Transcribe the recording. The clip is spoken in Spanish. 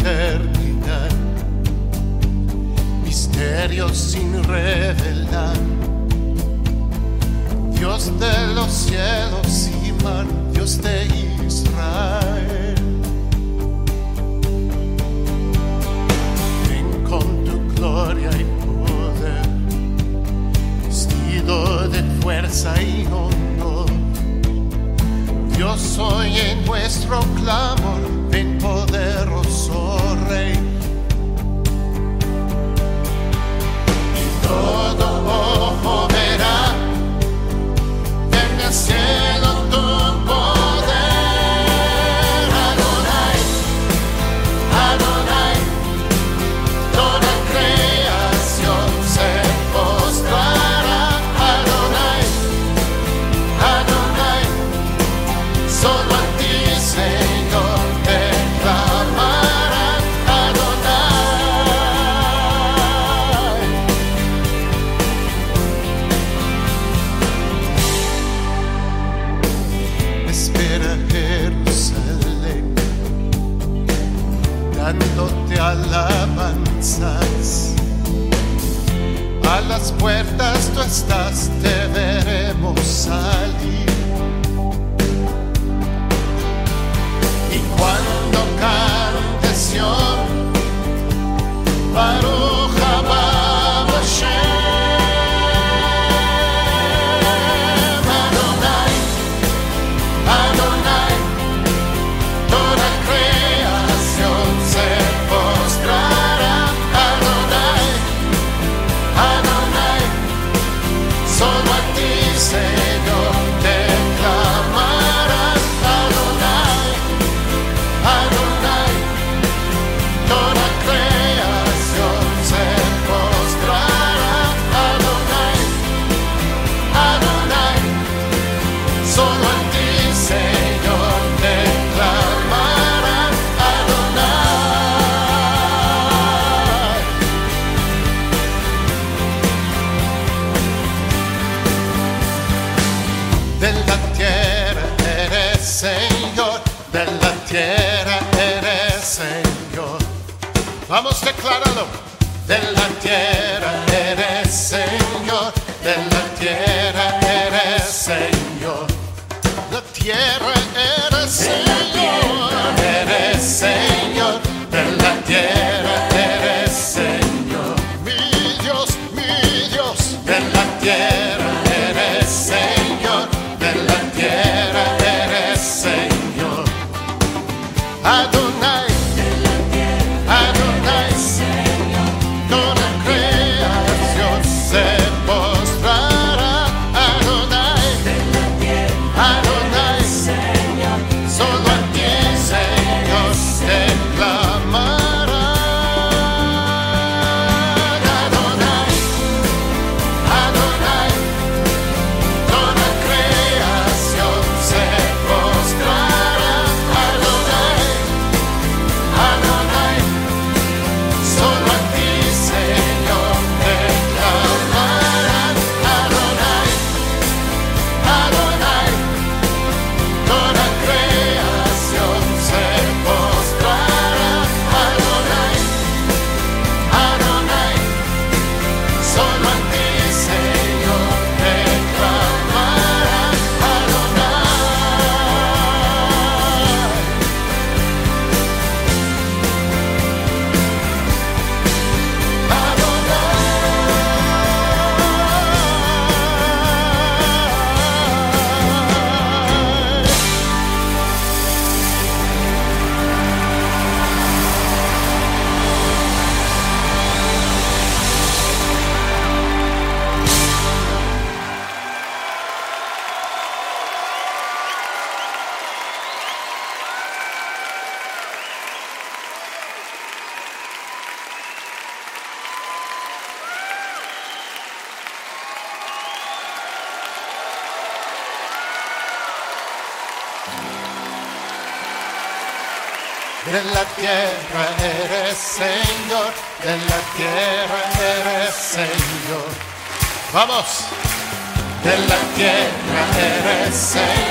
eternidad, misterios sin revelar. Dios de los cielos y mar, Dios de Israel. Ven con tu gloria y poder, vestido de fuerza y honor. Dios oye nuestro clamor, ven poderoso Rey. Y todo ojo verá en el cielo tu poder. Adonai, Adonai, toda creación se postrará. Adonai, Adonai, solo a ti, Señor, te clamarán. Adonai. Espera Jerusalén, dándote alabanzas. A las puertas tú estás, te veremos salir. Y cuando cante Sion, Baruch haba Hashem. Adonai, Adonai, toda creación se postrará. Adonai, Adonai, solo a ti, Señor, te clamarán. Adonai, Adonai, toda creación se postrará. Adonai, Adonai, solo a ti, Señor, te clamarán. Adonai. De la tierra eres Señor, de la tierra eres Señor. Vamos, decláralo. De la tierra eres Señor, de la tierra eres Señor. La tierra eres Señor, eres Señor, de la tierra eres Señor. Mi Dios, de la tierra eres Señor, de la tierra eres Señor. Adonai, Adonai, toda creación se postrará. Adonai, Adonai, solo a ti, Señor, te clamarán. Adonai, Adonai, toda creación se postrará. Adonai, Adonai, solo a ti, Señor, te clamarán. Adonai, Adonai, toda creación se postrará. Adonai, Adonai, solo a ti, Señor, te clamarán. Adonai. De la tierra eres Señor, de la tierra eres Señor. Vamos. De la tierra eres Señor.